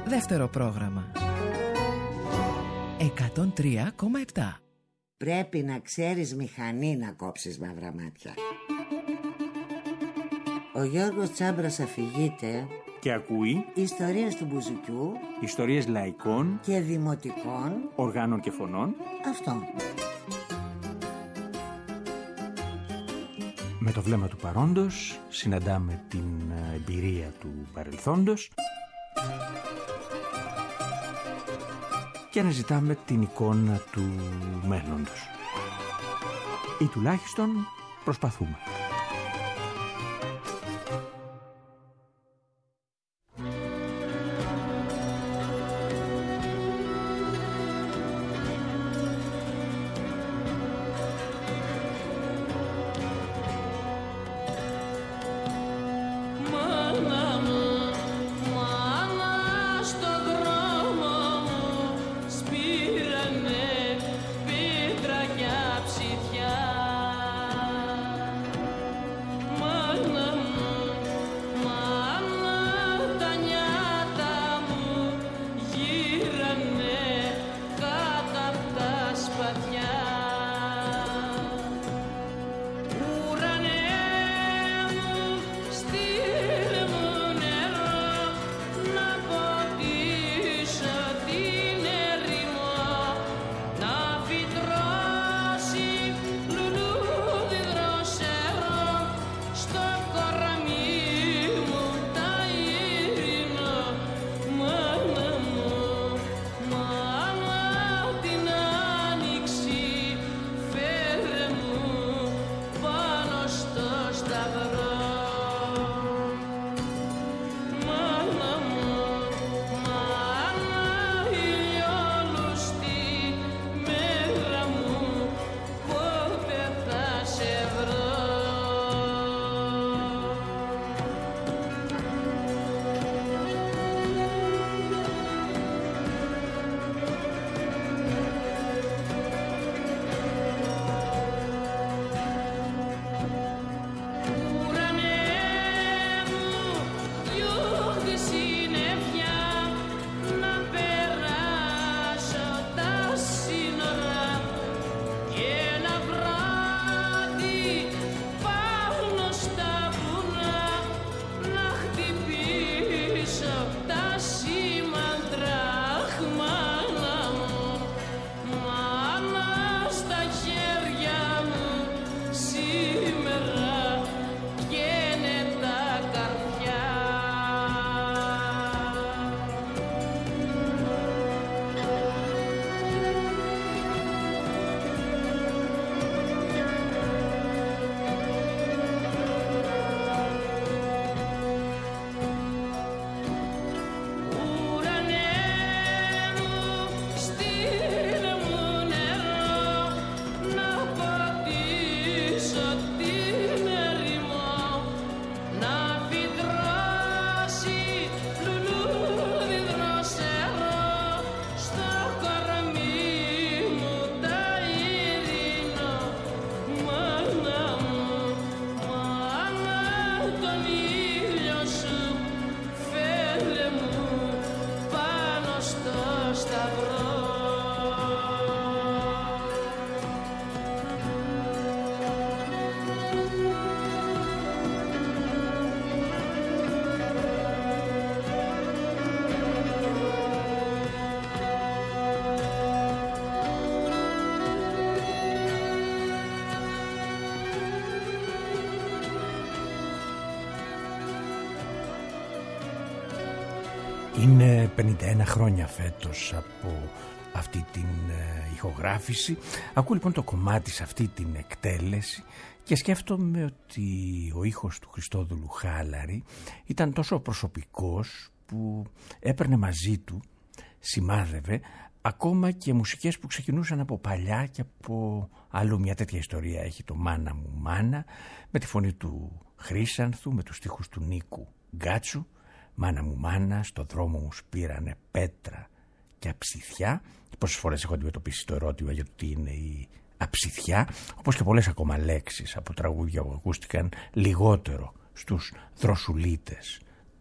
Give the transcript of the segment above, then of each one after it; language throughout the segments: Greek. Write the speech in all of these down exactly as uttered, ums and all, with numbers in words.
Δεύτερο πρόγραμμα. εκατόν τρία κόμμα επτά. Πρέπει να ξέρεις μηχανή να κόψεις μαύρα μάτια. Ο Γιώργος Τσάμπρας αφηγείται και ακούει ιστορίες του μπουζουκιού, ιστορίες λαϊκών και δημοτικών οργάνων και φωνών. Αυτό. Με το βλέμμα του παρόντος συναντάμε την εμπειρία του παρελθόντος και αναζητάμε την εικόνα του μέλλοντος. Ή τουλάχιστον προσπαθούμε. Είναι πενήντα ένα χρόνια φέτος από αυτή την ε, ηχογράφηση. Ακούω λοιπόν το κομμάτι σε αυτή την εκτέλεση και σκέφτομαι ότι ο ήχος του Χριστόδουλου Χάλαρη ήταν τόσο προσωπικός που έπαιρνε μαζί του, σημάδευε ακόμα και μουσικές που ξεκινούσαν από παλιά και από άλλο. Μια τέτοια ιστορία έχει το «Μάνα μου μάνα» με τη φωνή του Χρύσανθου, με τους στίχους του Νίκου Γκάτσου. «Μάνα μου μάνα, στο δρόμο μου σπήρανε πέτρα και αψιθιά». Πόσες φορές έχω αντιμετωπίσει το ερώτημα για το τι είναι η αψιθιά, όπως και πολλές ακόμα λέξεις από τραγούδια που ακούστηκαν λιγότερο στους δροσουλίτες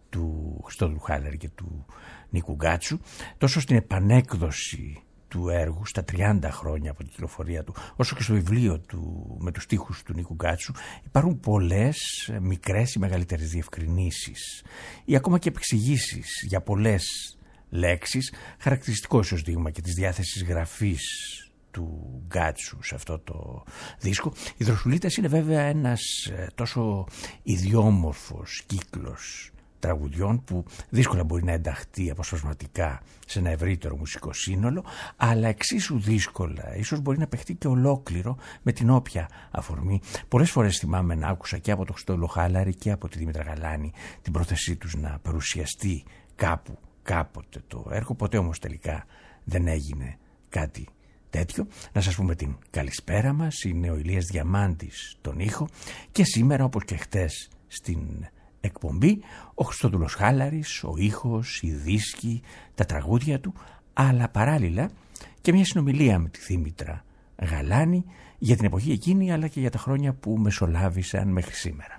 του Χριστόδουλου Χάλαρη και του Νίκου Γκάτσου, τόσο στην επανέκδοση του έργου στα τριάντα χρόνια από την κυκλοφορία του, όσο και στο βιβλίο του με τους στίχους του Νίκου Γκάτσου, υπάρχουν πολλές μικρές ή μεγαλύτερες διευκρινήσεις ή ακόμα και επεξηγήσεις για πολλές λέξεις, χαρακτηριστικό ίσως δείγμα και της διάθεσης γραφής του Γκάτσου σε αυτό το δίσκο. Οι Δροσουλίτες είναι βέβαια ένας τόσο ιδιόμορφος κύκλος τραγουδιών που δύσκολα μπορεί να ενταχθεί αποσπασματικά σε ένα ευρύτερο μουσικό σύνολο, αλλά εξίσου δύσκολα ίσως μπορεί να παιχτεί και ολόκληρο με την όποια αφορμή. Πολλές φορές θυμάμαι να άκουσα και από τον Χριστόδουλο Χάλαρη και από τη Δήμητρα Γαλάνη την πρόθεσή τους να παρουσιαστεί κάπου κάποτε το έργο, ποτέ όμως τελικά δεν έγινε κάτι τέτοιο. Να σας πούμε την καλησπέρα μας, είναι ο Ηλίας Διαμάντης τον ήχο και σήμερα όπως και χτες στην εκπομπή ο Χριστόδουλος Χάλαρης, ο ήχος, οι δίσκοι, τα τραγούδια του, αλλά παράλληλα και μια συνομιλία με τη Δήμητρα Γαλάνη για την εποχή εκείνη αλλά και για τα χρόνια που μεσολάβησαν μέχρι σήμερα.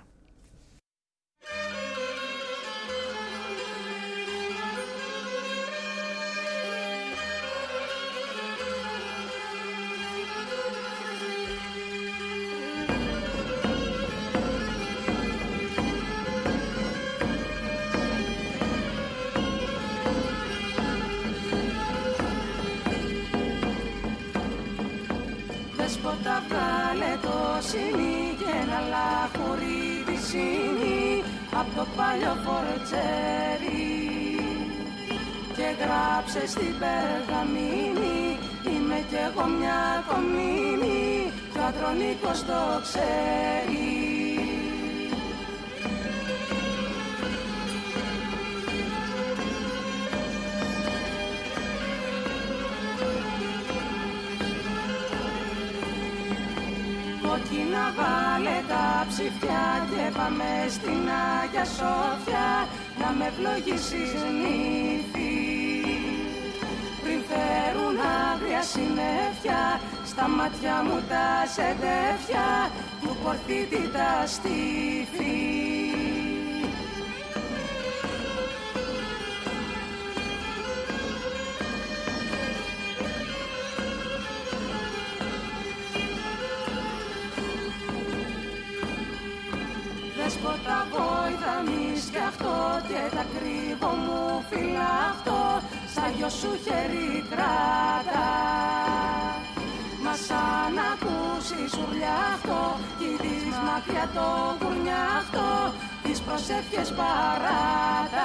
Απ' το παλιό φορτσέρι και γράψε στην περγαμίνη, είμαι κι εγώ μια κομίνη κι ο Αντρονίκος το ξέρει. Κόκκινα βάλε τα ψηφιά και πάμε στην Άγια Σόφια να με ευλογήσεις νύφη. Πριν φέρουν άγρια συννέφια στα μάτια μου τα σεντέφια του πορθίτη τα στήφη. Δέσποτα βόηδα μη σκιαχτώ και τα κρύβω μου φυλαχτώ, σαν γιο σου χέρι κράτα. Μα σαν ακούσεις ουρλιάχτω κι δεις μακριά το κουρνιάχτω, τις προσεύχες παράτα.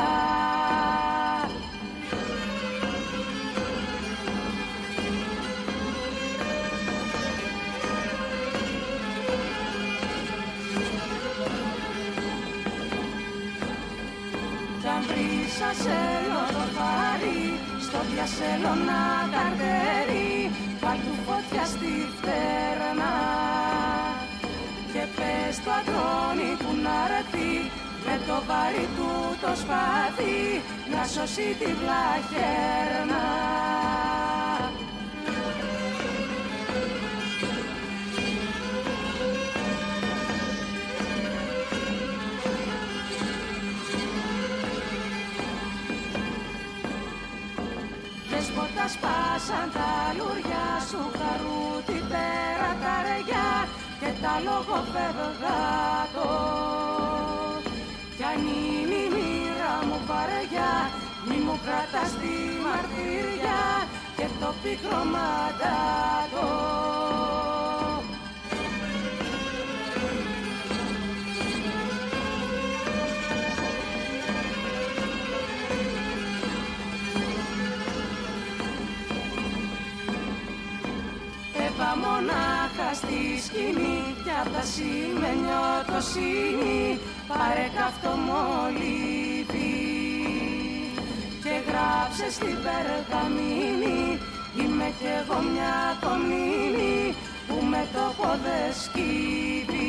Σασέλο το φάρι, στο διασέλο να καρτερεί, βάλ' του φωτιά στη φτέρνα και πες το Αντρώνη που να ρεθεί με το βάρη του το σπάθι να σώσει τη βλαχέρνα. Σπάσαν τα λουριά σου χαρούτη πέρα τα ρεγιά και τα λογοφεύγατο. Κι αν είναι η μοίρα μου βαρεγιά, μη μου κρατάς τη μαρτυριά και το πικρό μαντάτο. Μονάχα στη σκηνή κι απ' τα σημαίνιο το σύνη πάρε καυτό μολύβι και γράψε στην περγαμίνη, είμαι κι εγώ μια κομίνη που με το πόδε σκύβει.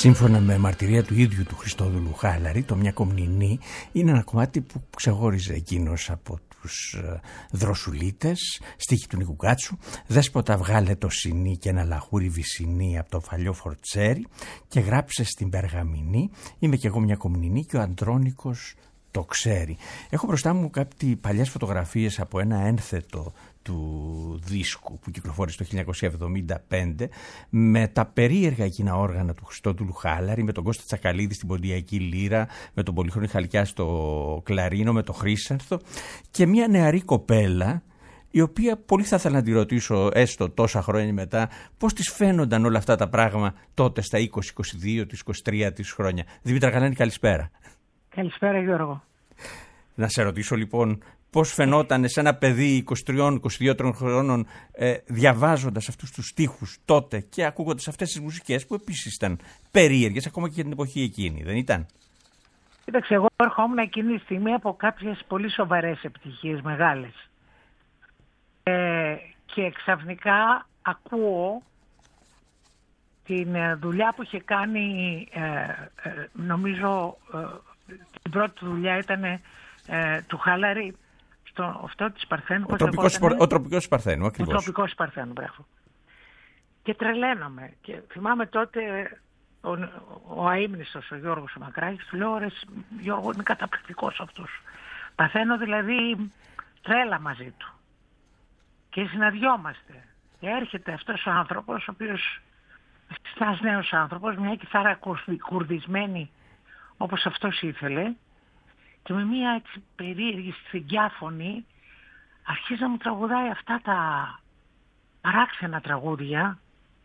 Σύμφωνα με μαρτυρία του ίδιου του Χριστόδουλου Χάλαρη, το «Μια Κομνηνή» είναι ένα κομμάτι που ξεχώριζε εκείνος από τους Δροσουλίτες, στίχη του Νίκου Γκάτσου. «Δέσποτα βγάλε το σινί και ένα λαχούρι βυσσινί από το φαλιό φορτσέρι και γράψε στην Περγαμηνή, είμαι κι εγώ μια Κομνηνή και ο Αντρώνικος το ξέρει». Έχω μπροστά μου κάποιες παλιές φωτογραφίες από ένα ένθετο του δίσκου που κυκλοφόρησε το χίλια εννιακόσια εβδομήντα πέντε με τα περίεργα εκείνα όργανα του Χριστόδουλου Χάλαρη, με τον Κώστα Τσακαλίδη στην ποντιακή λύρα, με τον Πολύχρονη Χαλκιά στο κλαρίνο, με τον Χρύσανθο και μια νεαρή κοπέλα η οποία πολύ θα ήθελα να τη ρωτήσω έστω τόσα χρόνια μετά πώς της φαίνονταν όλα αυτά τα πράγματα τότε στα είκοσι, είκοσι δύο, είκοσι τρία της χρόνια. Δήμητρα Γαλάνη, καλησπέρα. Καλησπέρα Γιώργο. Να σε ρωτήσω λοιπόν πώς φαινόταν σε ένα παιδί είκοσι τρία είκοσι δύο χρόνων ε, διαβάζοντας αυτούς τους στίχους τότε και ακούγοντας αυτές τις μουσικές που επίσης ήταν περίεργες ακόμα και για την εποχή εκείνη, δεν ήταν? Κοίταξε, εγώ ερχόμουν εκείνη τη στιγμή από κάποιες πολύ σοβαρές επιτυχίες μεγάλες ε, και ξαφνικά ακούω την δουλειά που είχε κάνει ε, ε, νομίζω ε, την πρώτη δουλειά ήταν ε, του Χάλαρη στο αυτό της Παρθένου. Ο τροπικός, σπορ, ο τροπικός Παρθένου, ακριβώς. Ο τροπικός Παρθένου, μπράβο. Και τρελαίνομαι. Και θυμάμαι τότε ο, ο αείμνηστος, ο Γιώργος ο Μακράκης, του λέω, ρε Γιώργο, είναι καταπληκτικός αυτός. Παθαίνω δηλαδή τρέλα μαζί του. Και συναντιόμαστε. Και έρχεται αυτός ο άνθρωπος, ο οποίος, ένας νέος άνθρωπος, μια κιθάρα κουρδισμένη όπως αυτός ήθελε, και με μια έτσι περίεργη σφιγγιά φωνή αρχίζει να μου τραγουδάει αυτά τα παράξενα τραγούδια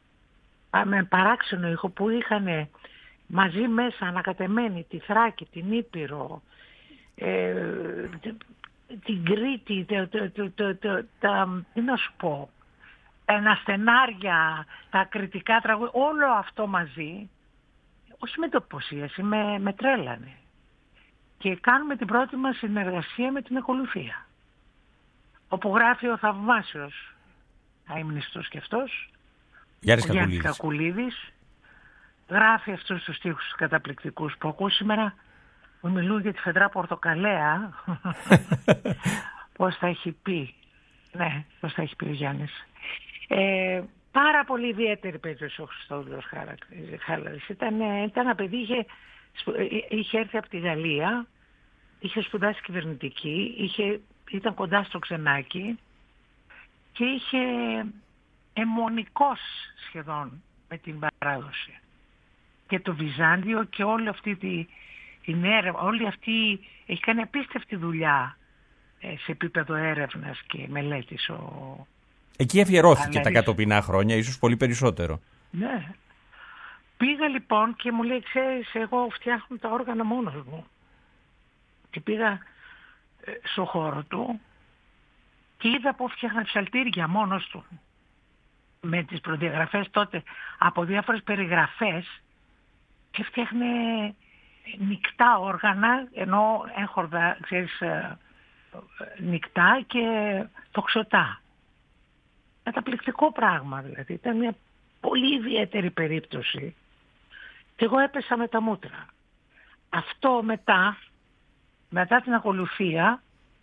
με παράξενο ήχο που είχαν μαζί μέσα ανακατεμένη τη Θράκη, την Ήπειρο, ε, την Κρήτη, το, το, το, το, το, τα, τι να σου πω, τα αναστενάρια, τα κριτικά τραγούδια, όλο αυτό μαζί, όχι με τοποσίαση, με, με τρέλανε. Και κάνουμε την πρώτη μας συνεργασία με την Ακολουθία, όπου γράφει ο θαυμάσιος αείμνηστος και αυτός, Γιάννης ο Γιάννης Κακουλίδης, γράφει αυτούς τους στίχους καταπληκτικούς που ακούω σήμερα, που μιλούν για τη Φεδρά Πορτοκαλέα. Πώς θα έχει πει, ναι, πώς θα έχει πει ο Γιάννης. Ε, πάρα πολύ ιδιαίτερη περίπτωση ο Χριστόδουλος Χάλαρης. Ήταν, ήταν ένα παιδί, είχε, είχε έρθει από τη Γαλλία, είχε σπουδάσει κυβερνητική, είχε, ήταν κοντά στο Ξενάκι και είχε αιμονικός σχεδόν με την παράδοση. Και το Βυζάντιο και όλη αυτή τη, την έρευνα, όλη αυτή, έχει κάνει απίστευτη δουλειά ε, σε επίπεδο έρευνας και μελέτης. Ο... Εκεί αφιερώθηκε Χάλαρης. Τα κατοπινά χρόνια, ίσως πολύ περισσότερο. Ναι. Πήγα λοιπόν και μου λέει, ξέρεις, εγώ φτιάχνω τα όργανα μόνος μου. Και πήγα ε, στο χώρο του και είδα που φτιάχνα ψαλτήρια μόνος του. Με τις προδιαγραφές τότε από διάφορες περιγραφές και φτιάχνε νικτά όργανα, ενώ έγχορδα, ξέρεις, νικτά και τοξωτά. Καταπληκτικό πράγμα δηλαδή. Ήταν μια πολύ ιδιαίτερη περίπτωση. Και εγώ έπεσα με τα μούτρα. Αυτό μετά, μετά την Ακολουθία,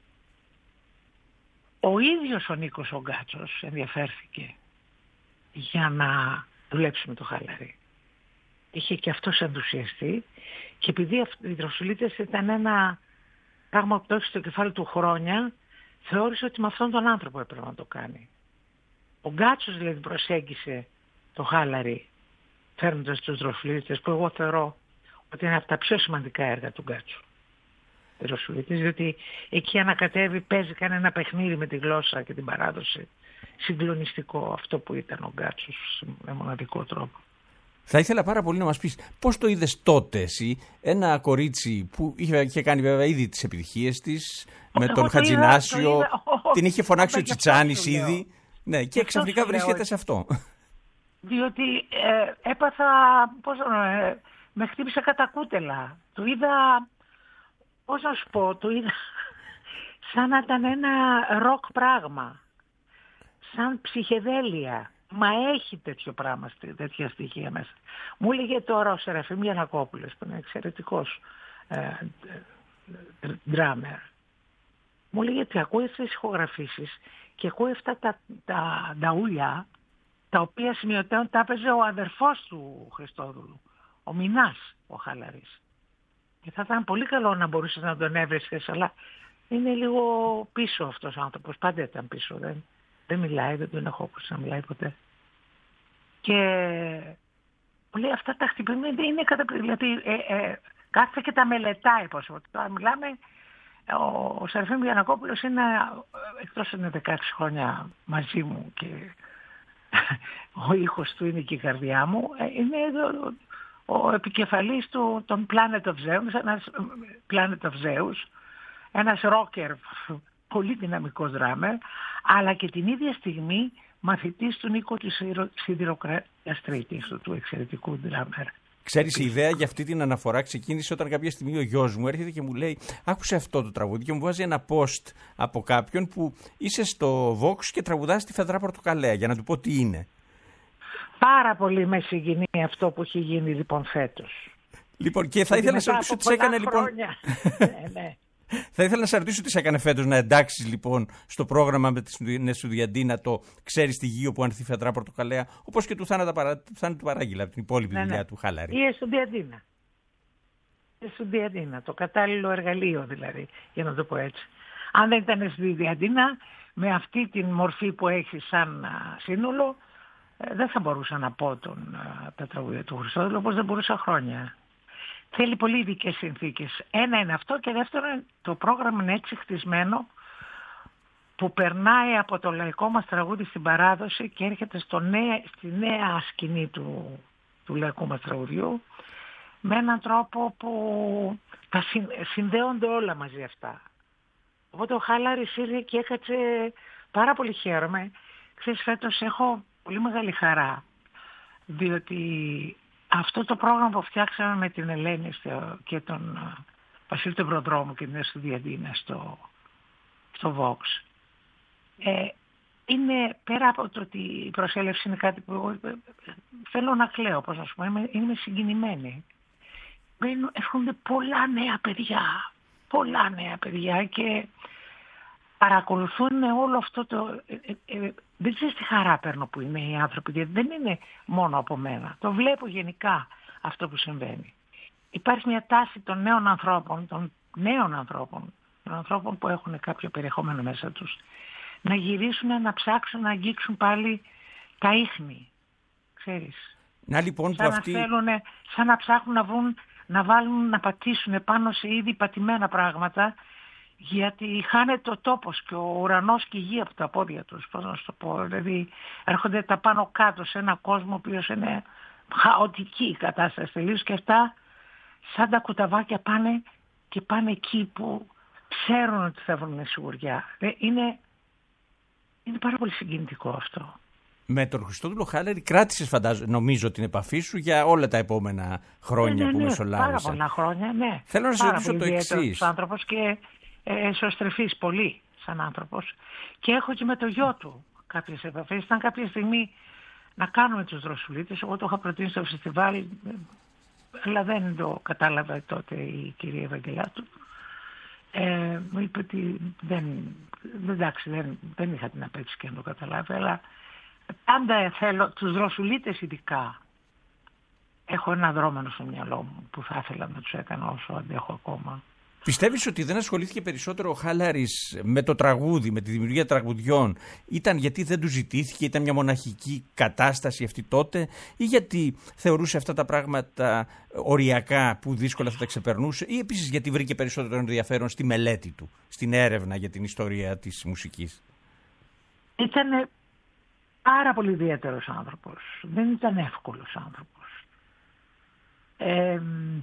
ο ίδιος ο Νίκος ο Γκάτσος ενδιαφέρθηκε για να δουλέψει με το Χάλαρη. Είχε και αυτός ενθουσιαστεί και επειδή οι Δροσουλίτες ήταν ένα πράγμα που το έχει στο κεφάλι του χρόνια, θεώρησε ότι με αυτόν τον άνθρωπο έπρεπε να το κάνει. Ο Γκάτσος δηλαδή προσέγγισε το Χάλαρη φέρνοντας τους Δροσουλίτες, που εγώ θεωρώ ότι είναι από τα πιο σημαντικά έργα του Γκάτσου. Οι Δροσουλίτες, διότι εκεί ανακατεύει, παίζει κανένα παιχνίδι με τη γλώσσα και την παράδοση. Συγκλονιστικό αυτό που ήταν ο Γκάτσος με μοναδικό τρόπο. Θα ήθελα πάρα πολύ να μας πεις πώς το είδες τότε εσύ, ένα κορίτσι που είχε, είχε κάνει βέβαια ήδη τις επιτυχίες της, με τον Χατζηνάσιο, την είχε φωνάξει ο Τσιτσάνης ήδη, ναι, και ξαφνικά βρίσκεται σε αυτό. Διότι ε, έπαθα, πώς, ε, με χτύπησε κατά κούτελα. Το είδα, πώς να σου πω, το είδα σαν να ήταν ένα ροκ πράγμα. Σαν ψυχεδέλεια. Μα έχει τέτοιο πράγμα, τέτοια στοιχεία μέσα. Μου έλεγε τώρα ο Σεραφείμ Γιαννακόπουλος, που είναι εξαιρετικός ε, ντράμερ. Μου έλεγε ότι ακούει αυτές τις ηχογραφήσεις και ακούει αυτά τα, τα νταούλια, τα οποία σημειωτέων τα έπαιζε ο αδερφός του Χριστόδουλου, ο Μινάς, ο Χαλαρής. Και θα ήταν πολύ καλό να μπορούσες να τον έβρισκες, αλλά είναι λίγο πίσω αυτός ο άνθρωπος, πάντα ήταν πίσω, δεν, δεν μιλάει, δεν τον έχω ακούσει να μιλάει ποτέ. Και μου λέει αυτά τα χτυπήματα είναι καταπληκτικά, δηλαδή ε, ε, κάθεται και τα μελετάει πόσο. Τώρα μιλάμε, ο, ο Σεραφείμ Γιαννακόπουλος είναι, εκτός είναι δεκαέξι χρόνια μαζί μου και ο ήχος του είναι και η καρδιά μου, είναι ο, ο επικεφαλής του, των Planet of Zeus, ένας Planet of Zeus, ένας ρόκερ, πολύ δυναμικός δράμερ, αλλά και την ίδια στιγμή μαθητής του Νίκο της Σιδηροκράτειας Τρίτης, του εξαιρετικού δράμερ. Ξέρεις, η ιδέα για αυτή την αναφορά ξεκίνησε όταν κάποια στιγμή ο γιος μου έρχεται και μου λέει «Άκουσε αυτό το τραγούδι» και μου βάζει ένα post από κάποιον που είσαι στο Vox και τραγουδάς τη Φεδρά Πορτοκαλέα, για να του πω τι είναι. Πάρα πολύ με συγκινεί αυτό που έχει γίνει λοιπόν φέτος. Λοιπόν, και θα ήθελα να σε ρωτήσω τι έκανε λοιπόν. ναι, ναι. Θα ήθελα να σε ρωτήσω τι σε έκανε φέτος να εντάξεις λοιπόν στο πρόγραμμα με τη Νεσουδιαντίνα το «Ξέρεις τη Γη όπου ανθεί η Φεδρά Πορτοκαλέα», όπως και του Θάνατα Παρα... του Παράγγελα από την υπόλοιπη ναι, δουλειά ναι. του Χαλαρή. Η Νεσουδιαντίνα. Η Νεσουδιαντίνα, το κατάλληλο εργαλείο δηλαδή, για να το πω έτσι. Αν δεν ήταν η Νεσουδιαντίνα, με αυτή την μορφή που έχει σαν σύνολο, δεν θα μπορούσα να πω τον, τα τραγούδια του Χριστόδουλου, όπως δεν μπορούσα χρόνια. Θέλει πολύ ειδικές συνθήκες. Ένα είναι αυτό και δεύτερον το πρόγραμμα είναι έτσι χτισμένο που περνάει από το λαϊκό μας τραγούδι στην παράδοση και έρχεται στο νέα, στη νέα σκηνή του, του λαϊκού μας τραγουδιού με έναν τρόπο που τα συν, συνδέονται όλα μαζί αυτά. Οπότε ο Χάλαρης ήρθε και έκατσε πάρα πολύ χαίρομαι. Ξέρεις, φέτος έχω πολύ μεγάλη χαρά διότι αυτό το πρόγραμμα που φτιάξαμε με την Ελένη στο, και τον Βασίλη του Προδρόμου και την Νεσουδιαντίνα στο, στο Vox ε, είναι πέρα από το ότι η προσέλευση είναι κάτι που εγώ θέλω να κλαίω, πώς να σου πω, είμαι, είμαι συγκινημένη. Έρχονται πολλά νέα παιδιά, πολλά νέα παιδιά και παρακολουθούν όλο αυτό το... Ε, ε, ε, δεν ξέρεις τι χαρά παίρνω που είναι οι άνθρωποι, γιατί δεν είναι μόνο από μένα. Το βλέπω γενικά αυτό που συμβαίνει. Υπάρχει μια τάση των νέων ανθρώπων, των νέων ανθρώπων, των ανθρώπων που έχουν κάποιο περιεχόμενο μέσα τους, να γυρίσουν, να ψάξουν, να αγγίξουν πάλι τα ίχνη. Ξέρεις. Να λοιπόν σαν, που αυτοί... να θέλουν, σαν να ψάχνουν να, βρουν, να βάλουν, να πατήσουν πάνω σε ήδη πατημένα πράγματα, γιατί χάνεται ο τόπος και ο ουρανός και η γη από τα πόδια τους, πώς να σου το πω. Δηλαδή έρχονται τα πάνω κάτω σε ένα κόσμο ο οποίος είναι χαοτική η κατάσταση τελείως και αυτά σαν τα κουταβάκια πάνε και πάνε εκεί που ξέρουν ότι θα βρουν σιγουριά. Είναι, είναι πάρα πολύ συγκινητικό αυτό. Με τον Χριστόδουλο Χάλαρη κράτησες φαντάζομαι, νομίζω την επαφή σου για όλα τα επόμενα χρόνια ναι, ναι, που ναι, μεσολάβησαν. Πάρα πολλά χρόνια, ναι. Θέλω να σε ρωτήσω το εξής. Άνθρωπος και ε, εσωστρεφής πολύ σαν άνθρωπος. Και έχω και με το γιο του κάποιες επαφές. Ήταν κάποια στιγμή να κάνουμε τους δροσουλίτες. Εγώ το είχα προτείνει στο φεστιβάλ, αλλά δεν το κατάλαβε τότε η κυρία Ευαγγελάτου. Ε, μου είπε ότι δεν, εντάξει, δεν, δεν είχα την απέτηση και να το καταλάβει, αλλά πάντα θέλω τους δροσουλίτες ειδικά. Έχω ένα δρόμενο στο μυαλό μου που θα ήθελα να τους έκανα όσο αντέχω ακόμα. Πιστεύεις ότι δεν ασχολήθηκε περισσότερο ο Χάλαρης με το τραγούδι, με τη δημιουργία τραγουδιών, ήταν γιατί δεν του ζητήθηκε, ήταν μια μοναχική κατάσταση αυτή τότε, ή γιατί θεωρούσε αυτά τα πράγματα οριακά που δύσκολα θα τα ξεπερνούσε, ή επίσης γιατί βρήκε περισσότερο ενδιαφέρον στη μελέτη του, στην έρευνα για την ιστορία της μουσικής? Ήταν πάρα πολύ ιδιαίτερος άνθρωπος. Δεν ήταν εύκολος άνθρωπος. Ε,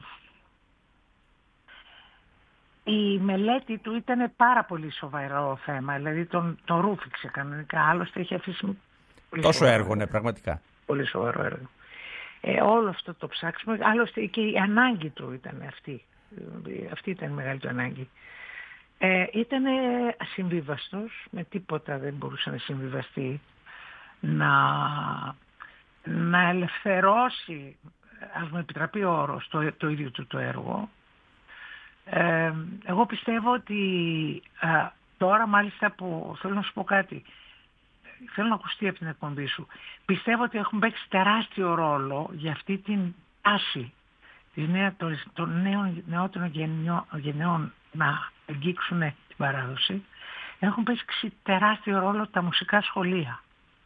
η μελέτη του ήταν πάρα πολύ σοβαρό θέμα. Δηλαδή τον, τον ρούφηξε κανονικά. Άλλωστε είχε αφήσει τόσο έργο, ναι, πραγματικά. Πολύ σοβαρό έργο. Ε, όλο αυτό το ψάξιμο. Άλλωστε και η ανάγκη του ήταν αυτή. Αυτή ήταν η μεγάλη του ανάγκη. Ε, ήταν ασυμβίβαστος. Με τίποτα δεν μπορούσε να συμβιβαστεί. να, να ελευθερώσει, ας μου επιτραπεί ο όρος, το, το ίδιο του το έργο. Ε, εγώ πιστεύω ότι α, τώρα μάλιστα που θέλω να σου πω κάτι, θέλω να ακουστεί από την εκπομπή σου, πιστεύω ότι έχουν παίξει τεράστιο ρόλο για αυτή την τάση των νέων, νεότερων γενιών, γενιών να αγγίξουν την παράδοση. Έχουν παίξει τεράστιο ρόλο τα μουσικά σχολεία.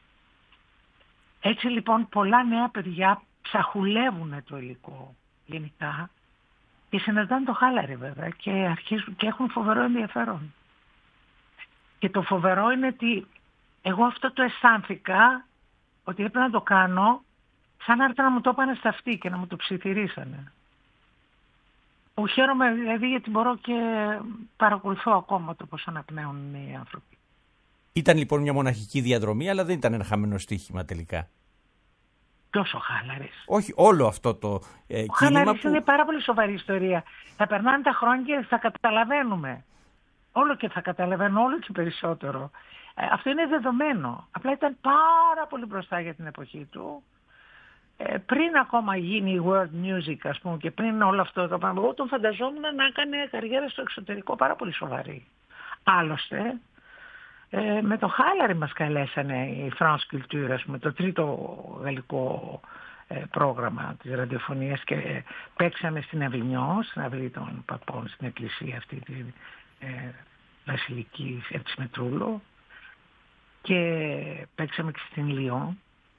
Έτσι λοιπόν πολλά νέα παιδιά ψαχουλεύουν το υλικό γενικά και συναντάνε το χάλαρη βέβαια και, αρχίζουν, και έχουν φοβερό ενδιαφέρον. Και το φοβερό είναι ότι εγώ αυτό το αισθάνθηκα ότι έπρεπε να το κάνω σαν να έρθει να μου το έπανε στα αυτή και να μου το ψιθυρίσανε. Που χαίρομαι δηλαδή γιατί μπορώ και παρακολουθώ ακόμα το πώς αναπνέουν οι άνθρωποι. Ήταν λοιπόν μια μοναχική διαδρομή, αλλά δεν ήταν ένα χαμένο στοίχημα τελικά. Τόσο χάλαρης. Όχι, όλο αυτό το ε, ο κίνημα χάλαρης που... είναι πάρα πολύ σοβαρή ιστορία. Θα περνάνε τα χρόνια και θα καταλαβαίνουμε. Όλο και θα καταλαβαίνω, όλο και περισσότερο. Ε, αυτό είναι δεδομένο. Απλά ήταν πάρα πολύ μπροστά για την εποχή του. Ε, πριν ακόμα γίνει η world music, ας πούμε, και πριν όλο αυτό το πράγμα, εγώ τον φανταζόμουν να έκανε καριέρα στο εξωτερικό πάρα πολύ σοβαρή. Άλλωστε, ε, με το χάλαρη μας καλέσανε η France Culture, ας πούμε, το τρίτο γαλλικό ε, πρόγραμμα της ραδιοφωνίας και ε, παίξαμε στην Αβινιό, στην αυλή των Παπών, στην εκκλησία αυτή τη ε, βασιλική έτσι Μετρούλο, και παίξαμε και στην Λιόν.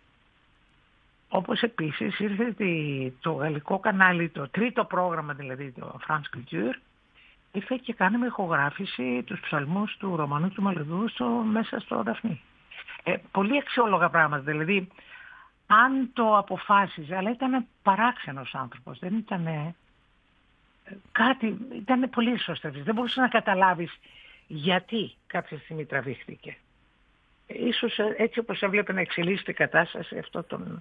Όπως επίσης ήρθε το γαλλικό κανάλι, το τρίτο πρόγραμμα δηλαδή, το France Culture, ήρθε και κάναμε ηχογράφηση τους ψαλμούς του Ρωμανού του Μαλουδού στο, μέσα στο Δαφνί. Ε, πολύ αξιόλογα πράγματα, δηλαδή αν το αποφάσιζε, αλλά ήταν παράξενος άνθρωπος, δεν ήταν ε, κάτι, ήταν πολύ ισοστρεφής, δεν μπορούσε να καταλάβεις γιατί κάποια στιγμή τραβήχτηκε. Ε, ίσως έτσι όπως έβλεπε να εξελίσσεται η κατάσταση, αυτό τον...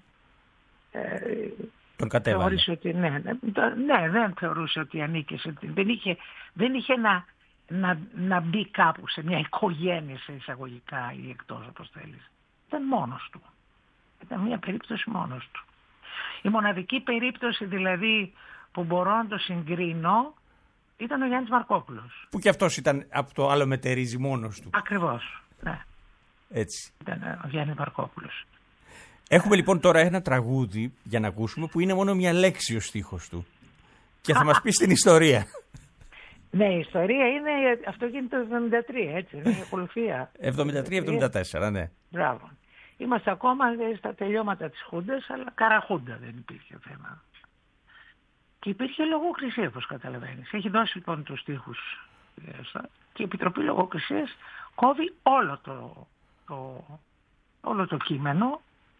Ε, τον κατέβαλε. Ότι, ναι, ναι, ναι, δεν θεωρούσε ότι ανήκε. Δεν είχε, δεν είχε να, να, να μπει κάπου σε μια οικογένεια σε εισαγωγικά ή εκτός όπως θέλεις. Ήταν μόνος του. Ήταν μια περίπτωση μόνος του. Η μοναδική περίπτωση δηλαδή που μπορώ να το συγκρίνω ήταν ο Γιάννης Μαρκόπουλος. Που και αυτός ήταν από το άλλο μετερίζει μόνος του. Ακριβώς, ναι. Έτσι. Ήταν ο Γιάννης Μαρκόπουλος. Έχουμε λοιπόν τώρα ένα τραγούδι για να ακούσουμε που είναι μόνο μια λέξη ο στίχος του. Και θα μας πεις την ιστορία. Ναι, η ιστορία είναι, αυτό γίνεται το εβδομήντα τρία, έτσι, είναι η ακολουθία. εβδομήντα τρία εβδομήντα τέσσερα, ναι. Μπράβο. Είμαστε ακόμα στα τελειώματα της Χούντας, αλλά καραχούντα δεν υπήρχε θέμα. Και υπήρχε λογοκρισία, όπως καταλαβαίνεις. Έχει δώσει λοιπόν τους στίχους και η Επιτροπή Λογοκρισίας κόβει όλο το, το, όλο το κείμενο.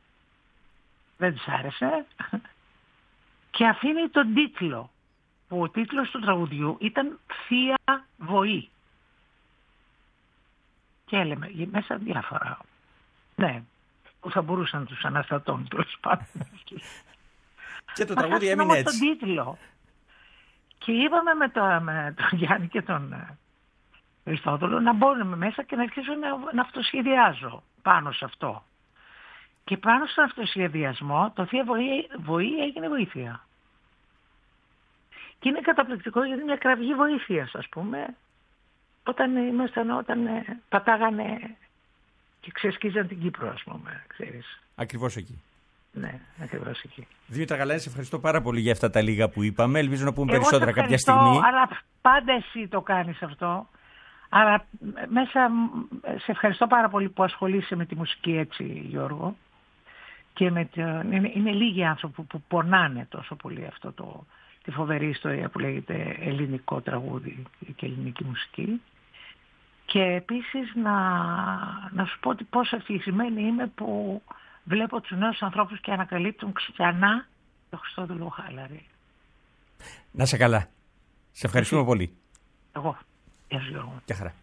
Δεν της άρεσε και αφήνει τον τίτλο, που ο τίτλος του τραγουδιού ήταν Θεία Βοή, και έλεγε μέσα διάφορα, ναι, που θα μπορούσαν να τους αναστατώνουν τέλος πάντων. Και το τραγούδι έμεινε έτσι. Τον τίτλο. Και είπαμε με, το, με τον Γιάννη και τον Χριστόδουλο να μπαίνουμε μέσα και να αρχίσω να, να αυτοσχεδιάζω πάνω σε αυτό. Και πάνω στον αυτοσχεδιασμό το Θεία Βοή, βοή έγινε βοήθεια. Και είναι καταπληκτικό γιατί μια κραυγή βοήθειας, ας πούμε, όταν ήμασταν, όταν ε, πατάγανε και ξεσκίζαν την Κύπρο, ας πούμε, ξέρεις. Ακριβώς εκεί. Ναι, ακριβώς εκεί. Δήμητρα Γαλάνη, σε ευχαριστώ πάρα πολύ για αυτά τα λίγα που είπαμε. Ελπίζω να πούμε Εγώ περισσότερα κάποια στιγμή. Αλλά πάντα εσύ το κάνεις αυτό. Αλλά μέσα σε ευχαριστώ πάρα πολύ που ασχολείσαι με τη μουσική έτσι, Γιώργο. Και με το, είναι, είναι λίγοι άνθρωποι που πονάνε τόσο πολύ αυτό το, τη φοβερή ιστορία που λέγεται ελληνικό τραγούδι και ελληνική μουσική. Και επίσης να, να σου πω ότι πόσο ευτυχισμένη είμαι που βλέπω τους νέους ανθρώπους και ανακαλύπτουν ξανά το Χριστόδουλο Χάλαρη. Να σε καλά. Σε ευχαριστούμε Εσύ. πολύ. Εγώ. Γεια σου Γιώργο. Γεια χαρά.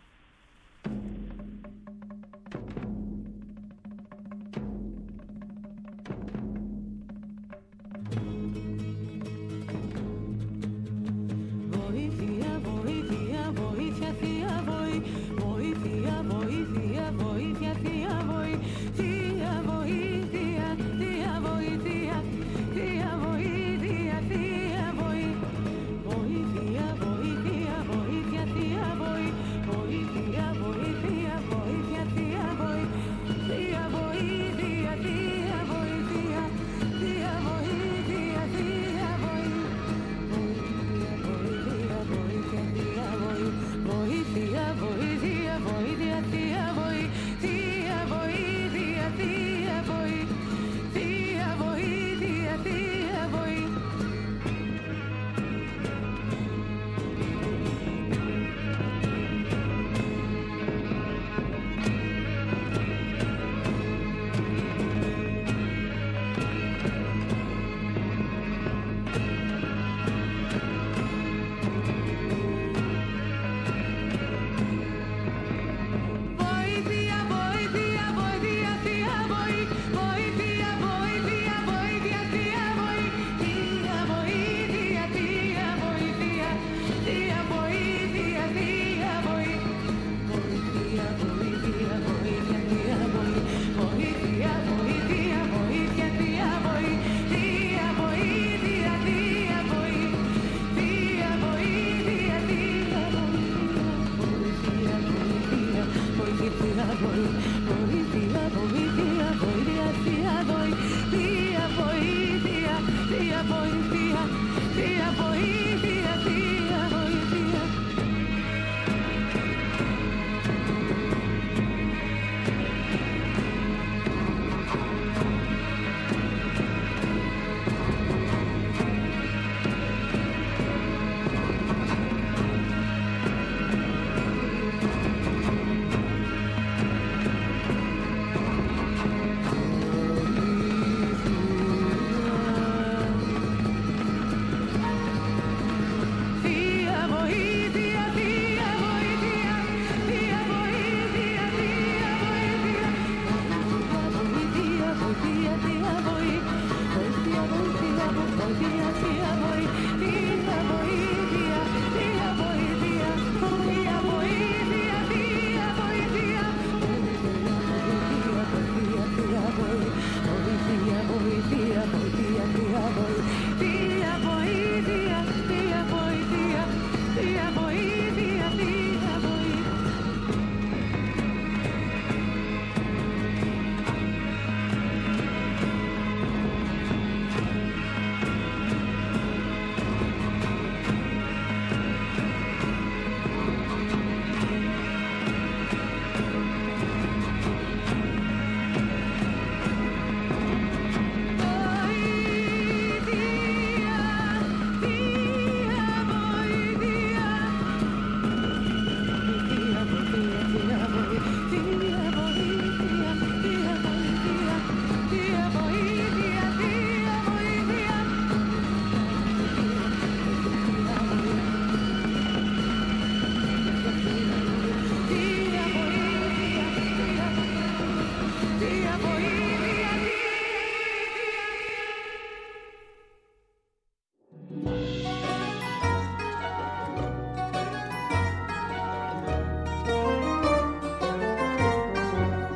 Βοήθεια, βοήθεια, βοήθεια, θεία βοή, θεία βοή.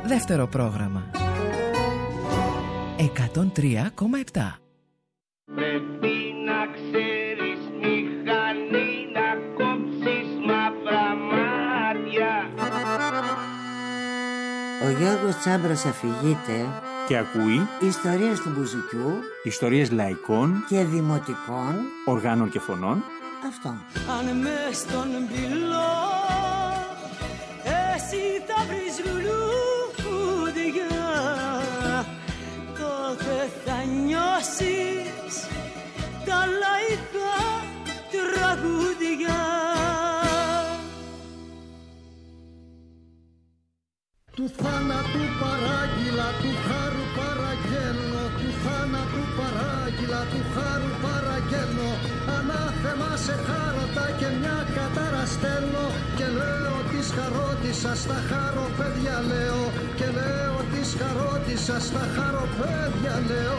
Δεύτερο πρόγραμμα. εκατόν τρία κόμμα επτά. Πρέπει να ξέρεις μηχανή να κόψεις μαύρα μάτια. Ο Γιώργος Τσάμπρας αφηγείται και ακούει ιστορίες του μπουζουκιού, ιστορίες λαϊκών και δημοτικών οργάνων και φωνών. Αυτό. Αν μες στον πυλό εσύ θα βρεις λουλούδια, τότε θα νιώσεις τα λαϊκά τραγούδια. Του θάνατου παράγγειλα, του χάρου παραγγέλνω, του θάνατου παράγγειλα, του χάρου παραγγέλνω. Ανάθεμα σε χάρωτα και μια κατάρα στέλνω, και λέω της χαρότησας στα χαροπέδια λέω, και λέω της χαρότησας στα χαροπέδια λέω.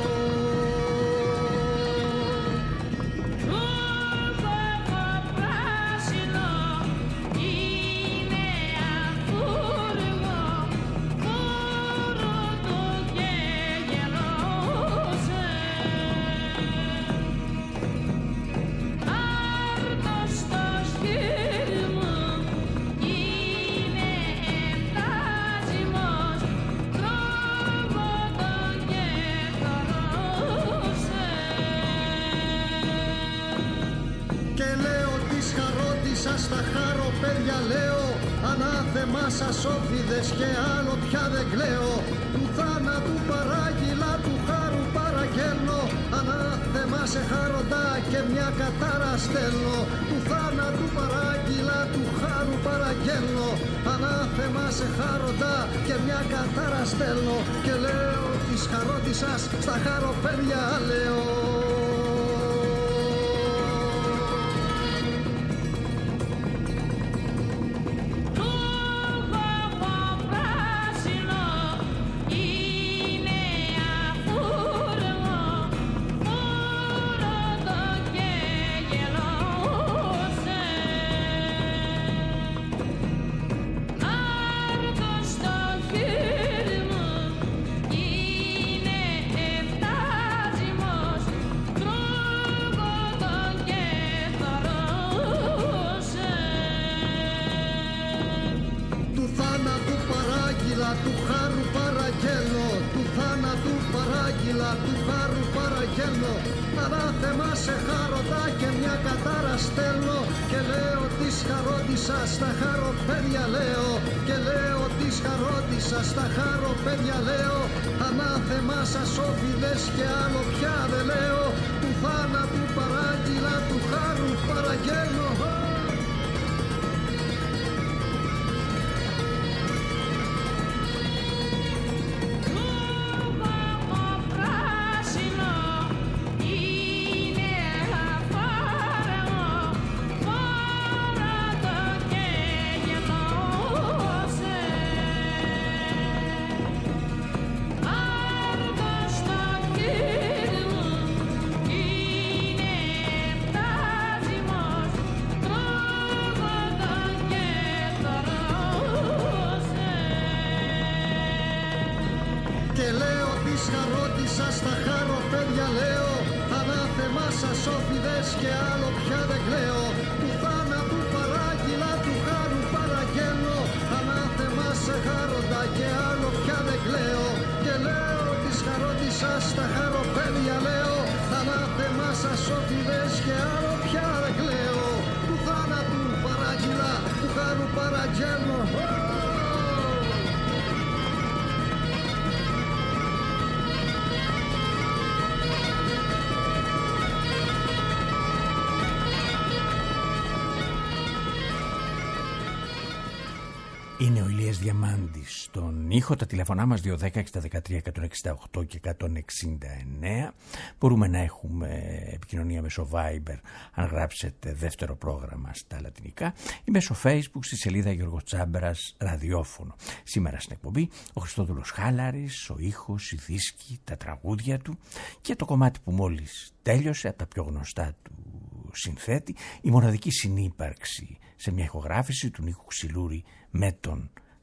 Στα χαροπέδια λέω, ανάθεμα σας όφιδες και άλλο πια δεν κλαίω. Του θάνατου παράγγειλα, του χάρου παραγγέλνω, ανάθεμα σε χάροντα και μια κατάρα στέλνω. Του θάνατου παράγγειλα, του χάρου παραγγέλνω, ανάθεμα σε χάροντα και μια κατάρα στέλνω, και λέω της χαρότησας στα χαροπέδια λέω. Του χάρου παραγγέλνω, του θάνατου παράγγειλα, του χάρου παραγγέλνω. Ανάθεμα σε χάρωτα και μια κατάρα στέλνω, και λέω της χαρότησας στα χαροπέδια λέω, και λέω της χαρότησας στα χαροπέδια λέω. Ανάθεμα σας όφιδες και άλλο πια δεν λέω, του θάνατου παράγγειλα, του χάρου παραγγέλνω. Και λέω της χαρότησας στα χαροπέδια λέω, ανάθεμα σας όφιδες και άλλο πια δεν κλαίω. Του θάνατου παράγγειλα, του χάρου παραγγέλνω, ανάθεμα σε χάροντα και άλλο πια δεν κλαίω. Και λέω της χαρότησας στα χαροπέδια λέω, ανάθεμα σας όφιδες και άλλο πια δεν κλαίω. Του θάνατου παράγγειλα, του χάρου παραγγέλνω. Είναι ο Ηλίας Διαμάντης στον ήχο. Τα τηλεφωνά μας δύο ένα μηδέν έξι ένα τρία ένα έξι οκτώ και εκατόν εξήντα εννέα. Μπορούμε να έχουμε επικοινωνία μέσω Viber αν γράψετε δεύτερο πρόγραμμα στα λατινικά, ή μέσω Facebook στη σελίδα Γιώργο Τσάμπρας ραδιόφωνο. Σήμερα στην εκπομπή ο Χριστόδουλος Χάλαρης, ο ήχος, η δίσκη, τα τραγούδια του και το κομμάτι που μόλις τέλειωσε από τα πιο γνωστά του συνθέτη, η μοναδική συνύπαρξη σε μια ηχογράφηση του Νίκου Ξυλούρη με τον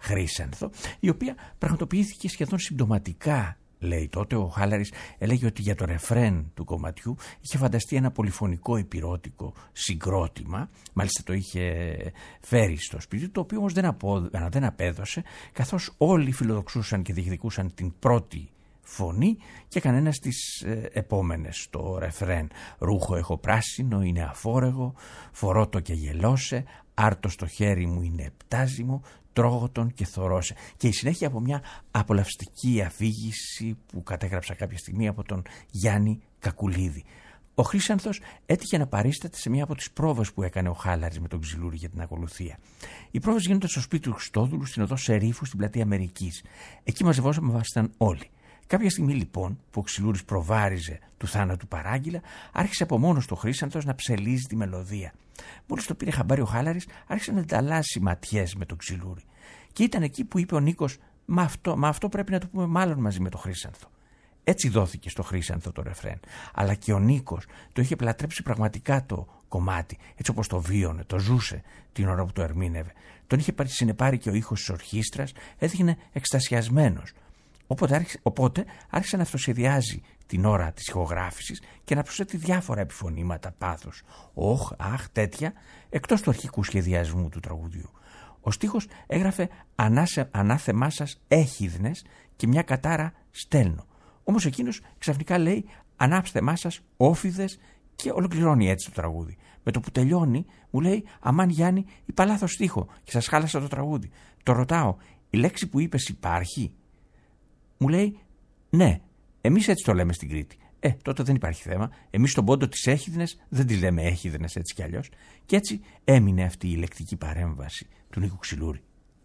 Χρύσανθο, η οποία πραγματοποιήθηκε σχεδόν συμπτωματικά. Λέει τότε ο Χάλαρης, έλεγε ότι για το ρεφρέν του κομματιού είχε φανταστεί ένα πολυφωνικό επιρώτικο συγκρότημα, μάλιστα το είχε φέρει στο σπίτι, το οποίο όμως δεν, απο, δεν απέδωσε, καθώς όλοι φιλοδοξούσαν και διεκδικούσαν την πρώτη φωνή και κανένας τις ε, επόμενες. Το ρεφρέν «Ρούχο έχω πράσινο, είναι αφόρεγο, φορώ το και γελώσε, άρτο στο χέρι μου είναι επτάζιμο, τρώγω τον και θωρώσε». Και η συνέχεια από μια απολαυστική αφήγηση που κατέγραψα κάποια στιγμή από τον Γιάννη Κακουλίδη. Ο Χρύσανθος έτυχε να παρίσταται σε μια από τις πρόβες που έκανε ο Χάλαρης με τον Ξυλούρη για την ακολουθία. Οι πρόβες γίνονταν στο σπίτι του Χριστόδουλου στην οδό Σερίφου στην πλατεία Αμερικής. Εκεί μαζευόμασταν όλοι. Κάποια στιγμή λοιπόν που ο Ξυλούρης προβάριζε του θάνατου παράγγειλα, άρχισε από μόνος του ο Χρύσανθος να ψελίζει τη μελωδία. Μόλις το πήρε χαμπάρι ο Χάλαρης, άρχισε να ανταλλάσσει ματιές με τον Ξυλούρη. Και ήταν εκεί που είπε ο Νίκος, μα αυτό, μα αυτό πρέπει να το πούμε μάλλον μαζί με τον Χρύσανθο. Έτσι δόθηκε στο Χρύσανθο το ρεφρέν. Αλλά και ο Νίκος το είχε πλατρέψει πραγματικά το κομμάτι, έτσι όπως το βίωνε, το ζούσε την ώρα που το ερμήνευε. Τον είχε συνεπάρει και ο ήχος της ορχήστρας, έδειχνε εκστασιασμένος. Οπότε άρχισε, οπότε άρχισε να αυτοσχεδιάζει την ώρα της ηχογράφησης και να προσθέτει διάφορα επιφωνήματα πάθους. Όχ, αχ, τέτοια, εκτός του αρχικού σχεδιασμού του τραγουδιού. Ο στίχος έγραφε «Ανάσε, ανάθεμά σας έχιδνες» και μια κατάρα «στέλνω». Όμως εκείνος ξαφνικά λέει «ανάψθεμά σας όφιδες» και ολοκληρώνει έτσι το τραγούδι. Με το που τελειώνει μου λέει «Αμάν Γιάννη, είπα λάθος στίχο και σας χάλασα το τραγούδι». Το ρωτάω «Η λέξη που είπες υπάρχει?» Μου λέει «Ναι, εμείς έτσι το λέμε στην Κρήτη». Ε, τότε δεν υπάρχει θέμα. Εμείς στον πόντο τις έχιδνες δεν τις λέμε έχιδνες έτσι κι αλλιώς. Και έτσι έμεινε αυτή η λεκτική παρέμβαση του Νίκου Ξυλούρη.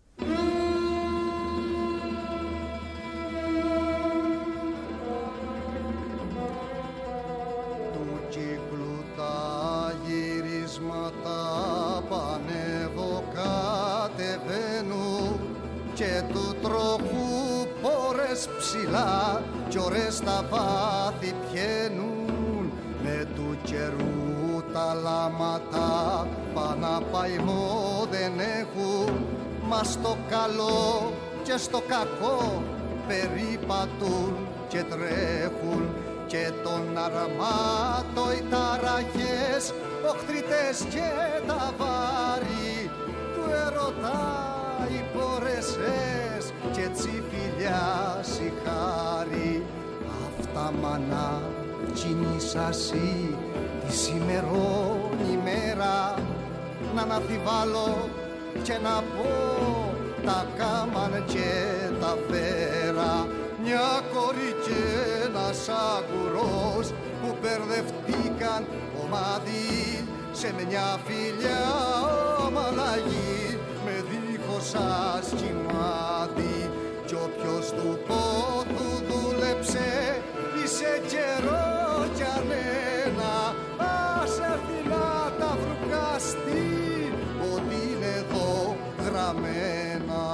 Του κύκλου τα γυρίσματα πανεύω κατεβαίνουν και του τροχού πόρες ψηλά κι ώρες στα βάθη πιένουν. Με του καιρού τα λάματα παναπαϊμό δεν έχουν, μα στο καλό και στο κακό περίπατουν και τρέχουν. Και τον αρμάτο οι ταραχές, οχτριτές και τα βάρη του ερωτά οι πορεσές και τσιφιλιά σιχάρι. Αυτά μανά κινήσασι τη σημερών ημέρα, να αναφιβάλλω και να πω τα κάμαν και τα φέρα. Μια κόρη και ένας αγκουρός που μπερδευτήκαν ομάδι σε μια φιλιά ομαλαγή με δίχως ασκημάδι. Κι όποιος του πόθου δούλεψε είσαι καιρό κι ανένα, ας έρθει να τα βρουκαστεί ότι είναι εδώ γραμμένα.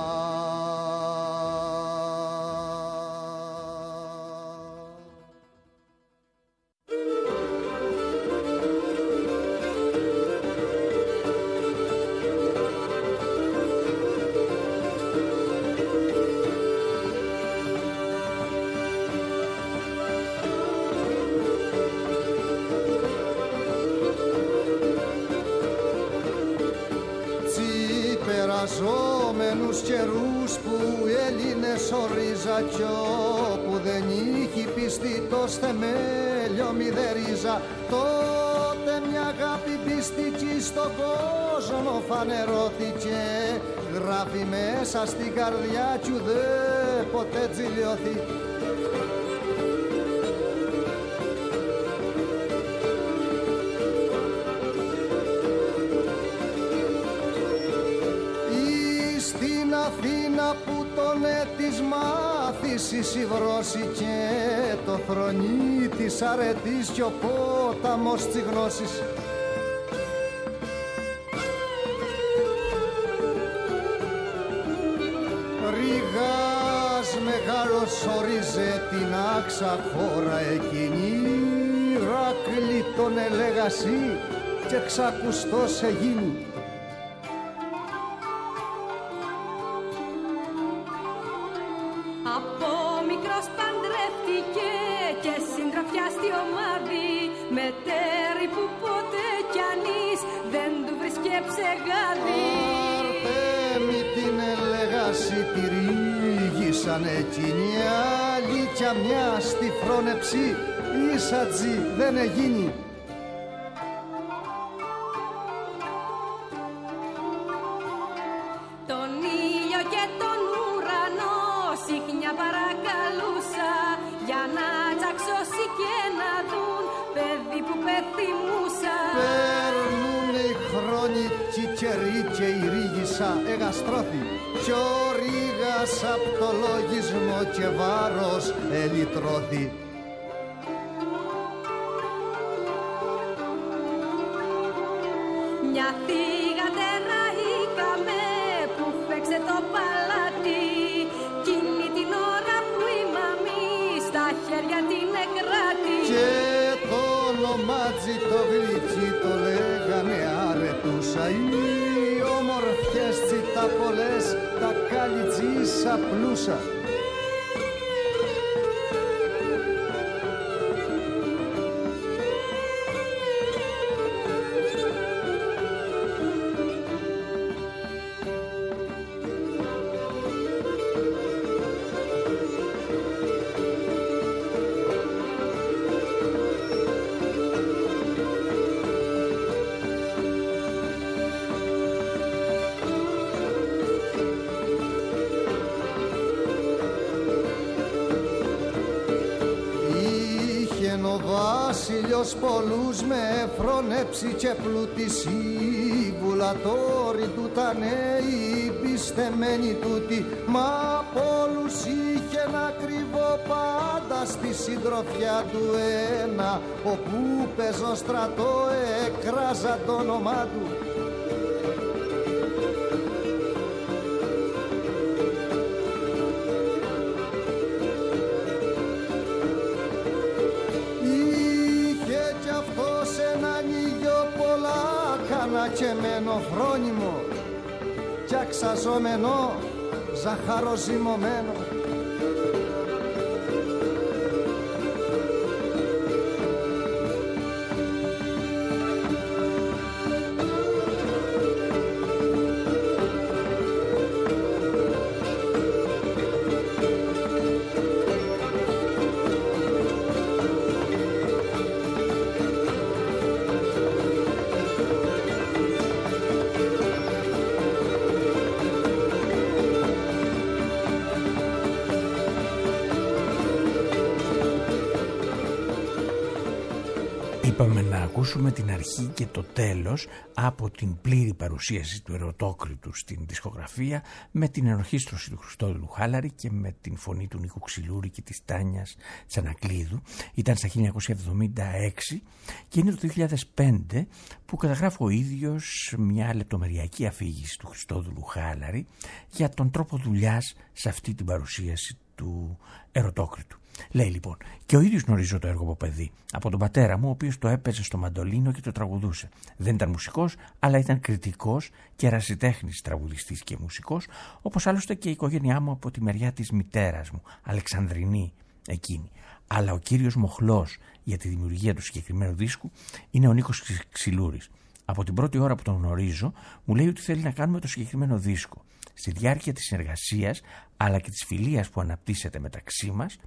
Περαζόμενους καιρούς που οι Έλληνες ορίζα κι όπου δεν είχε πιστεί το θεμέλιο μηδερίζα, τότε μια αγάπη πιστική στον κόσμο φανερώθηκε, γράφει μέσα στην καρδιά κι ουδέ ποτέ τζιλιώθη. Αθήνα που τον έτης μάθησης υβρώσει και το θρονί της αρετής κι ο πόταμος της γνώσης. Ρηγάς μεγάλος όριζε την άξα χώρα εκείνη, Ηράκλη τον ελέγασι και ξακουστός εγίνη. με τέρι που ποτέ κι ανείς δεν του βρίσκε ψεγάδι. Αρτέμι την έλεγα σιτηρίγησαν εκείνη αλήθεια μια στη φρόνεψη ίσατζη δεν εγίνει. Τον ήλιο και τον ουρανό συχνιά παρακαλούσα για να τσαξώσει και να δουν παιδί που πεθυμούσα. Περνούνε οι χρόνοι κι οι καιροί και η ρίγησα εγαστρώθη κι ο ρίγας απ' το λογισμό και βάρος ελυτρώθη. Μια θύγα τεραήκαμε που φέξε το παλάτι εκείνη την ώρα που η μαμή στα χέρια την εκράτη. Και το ονομάτζι το γλυκί το λέγανε αρετούσα οι όμορφιες τσιτα πολλές τα καλιτζίσα πλούσα. Βασίλειος πολλούς με φρονέψει και πλουτισί βουλατόροι του τα νέοι πιστεμένοι τούτοι μα πολλούς είχε να κρύβω πάντα στη συντροφιά του ένα όπου παίζω στρατό εκράζα το όνομά του. Και μένω φρόνιμο κι αξαζόμενο ζαχαροζυμωμένο. Είπαμε να ακούσουμε την αρχή και το τέλος από την πλήρη παρουσίαση του Ερωτόκριτου στην δισκογραφία με την ενορχήστρωση του Χριστόδουλου Χάλαρη και με την φωνή του Νίκου Ξυλούρη και της Τάνιας Τσανακλείδου. Ήταν στα χίλια εννιακόσια εβδομήντα έξι και είναι το δύο χιλιάδες πέντε που καταγράφει ο ίδιος μια λεπτομεριακή αφήγηση του Χριστόδουλου Χάλαρη για τον τρόπο δουλειάς σε αυτή την παρουσίαση του Ερωτόκριτου. Λέει λοιπόν: και ο ίδιος γνωρίζω το έργο από παιδί από τον πατέρα μου, ο οποίος το έπαιζε στο μαντολίνο και το τραγουδούσε. Δεν ήταν μουσικός, αλλά ήταν κριτικός και ερασιτέχνης τραγουδιστής και μουσικός, όπως άλλωστε και η οικογένειά μου από τη μεριά της μητέρας μου, Αλεξανδρινή εκείνη. Αλλά ο κύριος μοχλός για τη δημιουργία του συγκεκριμένου δίσκου είναι ο Νίκος Ξυλούρης. Από την πρώτη ώρα που τον γνωρίζω, μου λέει ότι θέλει να κάνουμε το συγκεκριμένο δίσκο. Στη διάρκεια της συνεργασίας, αλλά και της φιλίας που αναπτύσσεται μεταξύ μας,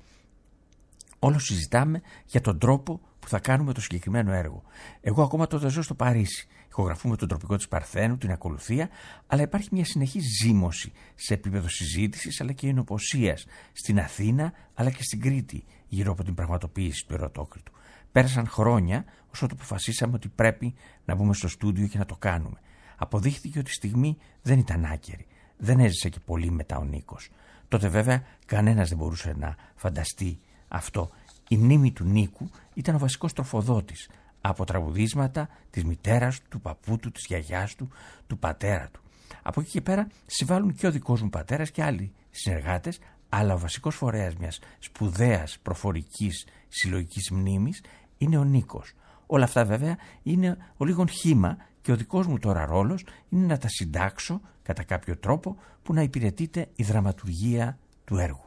όλο συζητάμε για τον τρόπο που θα κάνουμε το συγκεκριμένο έργο. Εγώ ακόμα τότε ζω στο Παρίσι. Ηχογραφούμε τον τροπικό της Παρθένου, την ακολουθία, αλλά υπάρχει μια συνεχή ζήμωση σε επίπεδο συζήτησης αλλά και εινοποσίας στην Αθήνα αλλά και στην Κρήτη γύρω από την πραγματοποίηση του Ερωτόκριτου. Πέρασαν χρόνια όσο το αποφασίσαμε ότι πρέπει να μπούμε στο στούντιο και να το κάνουμε. Αποδείχθηκε ότι η στιγμή δεν ήταν άκερη. Δεν έζησε και πολύ μετά ο Νίκος. Τότε βέβαια κανένας δεν μπορούσε να φανταστεί αυτό. Η μνήμη του Νίκου ήταν ο βασικός τροφοδότης από τραγουδίσματα της μητέρας του, του παππού του, της γιαγιάς του, του πατέρα του. Από εκεί και πέρα συμβάλλουν και ο δικός μου πατέρας και άλλοι συνεργάτες, αλλά ο βασικός φορέας μιας σπουδαίας προφορικής συλλογικής μνήμης είναι ο Νίκος. Όλα αυτά βέβαια είναι ο λίγον χύμα και ο δικός μου τώρα ρόλος είναι να τα συντάξω κατά κάποιο τρόπο που να υπηρετείται η δραματουργία του έργου.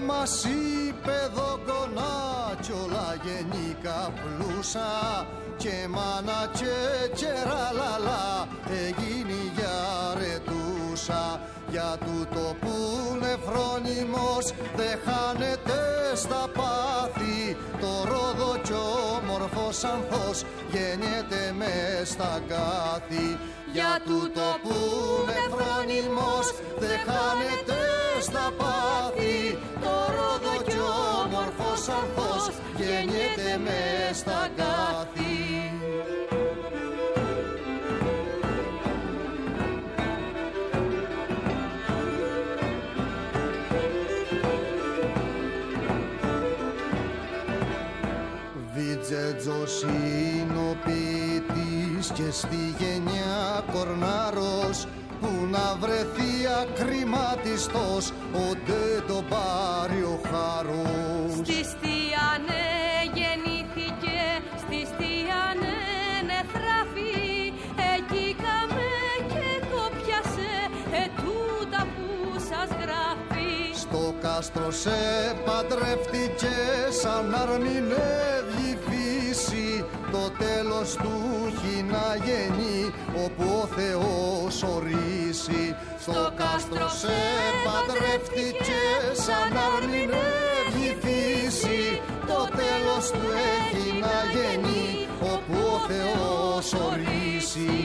μας είπε δογκονά κι όλα γενικά πλούσα και μάνα και κεραλαλά εγίνει για ρετούσα. Για τούτο που νεφρόνιμος δε χάνεται στα πάθη, το ρόδο κι όμορφος ανθός γεννιέται μες στα κάθη. Για τούτο που νεφρόνιμος δε χάνεται στα πάθη, το ρόδο κι όμορφος ανθός γεννιέται μες στα κάθη. Βιτζέτζος είναι ο ποιητής και στη γενιά κορνάρος, που να βρεθεί ακριματιστός όντε τον πάρει ο χάρος. Στη Στιανέ γεννήθηκε, στη Στιανέ νεθράφη, εκεί καμε και κόπιασε ετούτα που σας γράφει. Στο κάστρο σε παντρεύτηκε σαν αρμηνεύγει φύση, το τέλος του έχει να γεννεί όπου ο Θεός ορίσει. Στο κάστρο σε παντρεύτηκε σαν αρμηνεύγει φύση, το τέλος του έχει να γεννεί όπου ο Θεός ορίσει.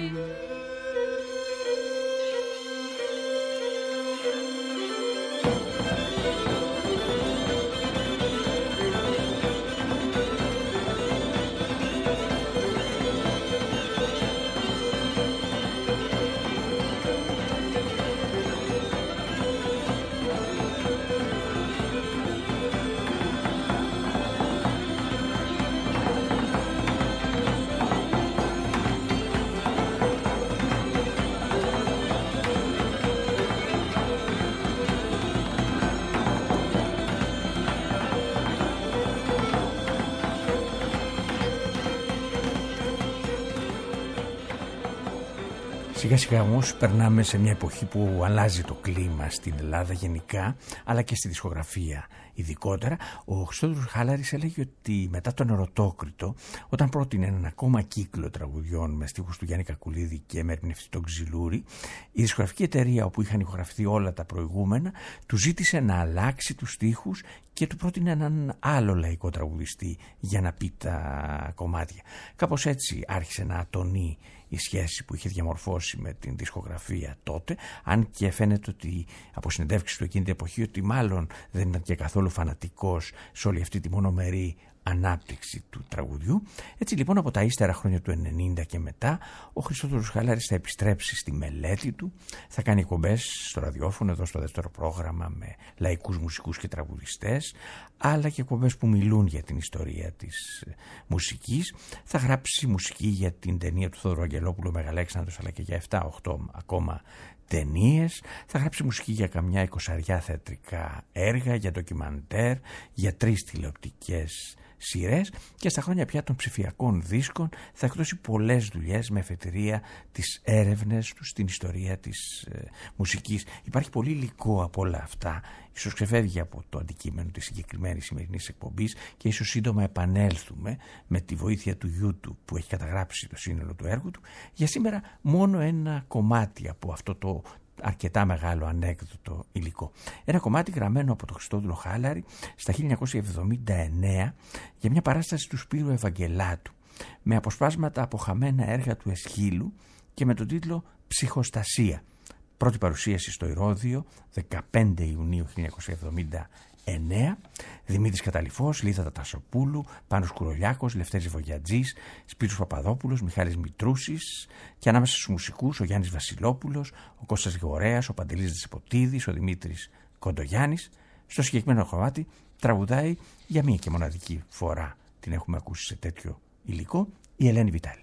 Σιγά σιγά όμως περνάμε σε μια εποχή που αλλάζει το κλίμα στην Ελλάδα γενικά, αλλά και στη δισκογραφία ειδικότερα. Ο Χριστόδουλος Χάλαρης έλεγε ότι μετά τον Ερωτόκριτο, όταν πρότεινε έναν ακόμα κύκλο τραγουδιών με στίχους του Γιάννη Κακουλίδη και με ερμηνευτή τον Ξυλούρη, η δισκογραφική εταιρεία όπου είχαν ηχογραφηθεί όλα τα προηγούμενα του ζήτησε να αλλάξει τους στίχους και του πρότεινε έναν άλλο λαϊκό τραγουδιστή για να πει τα κομμάτια. Κάπως έτσι άρχισε να ατονεί η σχέση που είχε διαμορφώσει με την δισκογραφία τότε, αν και φαίνεται ότι από συνεντεύξεις του εκείνη την εποχή ότι μάλλον δεν ήταν και καθόλου φανατικός σε όλη αυτή τη μονομερή ανάπτυξη του τραγουδιού. Έτσι λοιπόν από τα ύστερα χρόνια του ενενήντα και μετά ο Χριστόδουλος Χάλαρης θα επιστρέψει στη μελέτη του, θα κάνει εκπομπές στο ραδιόφωνο εδώ στο δεύτερο πρόγραμμα με λαϊκούς μουσικούς και τραγουδιστές, αλλά και εκπομπές που μιλούν για την ιστορία της μουσικής. Θα γράψει μουσική για την ταινία του Θόδωρου Αγγελόπουλου Μεγαλέξανδρος, αλλά και για επτά οχτώ ακόμα ταινίες. Θα γράψει μουσική για καμιά εικοσαριά θεατρικά έργα, για ντοκιμαντέρ, για τρεις τηλεοπτικές σειρές και στα χρόνια πια των ψηφιακών δίσκων θα εκδώσει πολλές δουλειές με εφετηρία τις έρευνες του στην ιστορία της ε, μουσικής. Υπάρχει πολύ υλικό από όλα αυτά, ίσως ξεφεύγει από το αντικείμενο της συγκεκριμένης σημερινής εκπομπής και ίσως σύντομα επανέλθουμε με τη βοήθεια του YouTube που έχει καταγράψει το σύνολο του έργου του. Για σήμερα μόνο ένα κομμάτι από αυτό το αρκετά μεγάλο ανέκδοτο υλικό. Ένα κομμάτι γραμμένο από τον Χριστόδουλο Χάλαρη στα χίλια εννιακόσια εβδομήντα εννέα για μια παράσταση του Σπύρου Ευαγγελάτου με αποσπάσματα από χαμένα έργα του Εσχύλου και με τον τίτλο «Ψυχοστασία». Πρώτη παρουσίαση στο Ηρώδειο δεκαπέντε Ιουνίου χίλια εννιακόσια εβδομήντα εννέα. Δημήτρης Καταλυφός, Λίδα Τατασοπούλου, Πάνος Κουρολιάκος, Λευτέρης Βογιατζής, Σπύρος Παπαδόπουλος, Μιχάλης Μητρούσης και ανάμεσα στους μουσικούς ο Γιάννης Βασιλόπουλος, ο Κώστας Γεωργέας, ο Παντελής Δεσποτίδης, ο Δημήτρης Κοντογιάννης. Στο συγκεκριμένο κομμάτι τραγουδάει για μία και μοναδική φορά, την έχουμε ακούσει σε τέτοιο υλικό, η Ελένη Βιτάλη.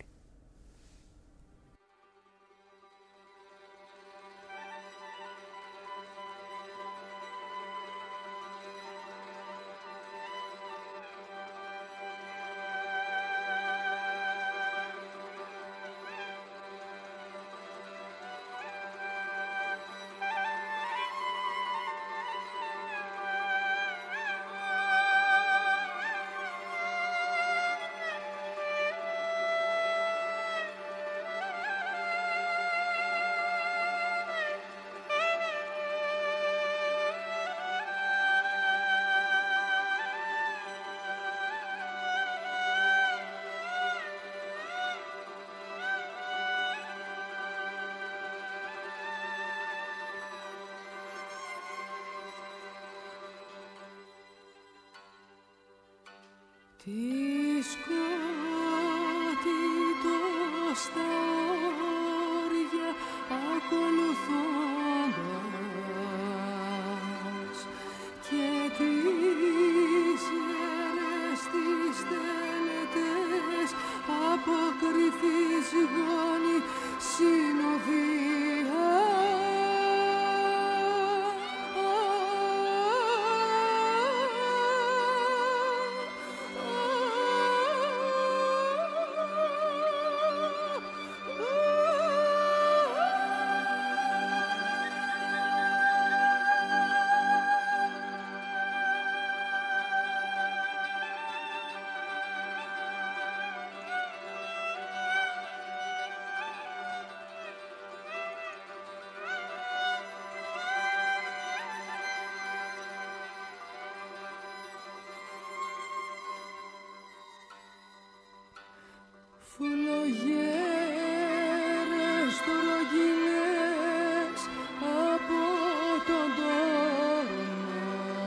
Φουλογέρες στρογγυλές από τον τόνο,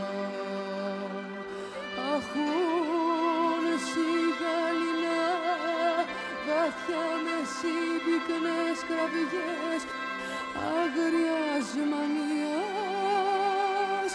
αχούν σιγαλινά βαθιά με συμπυκνές κραυγές άγριας μανιάς.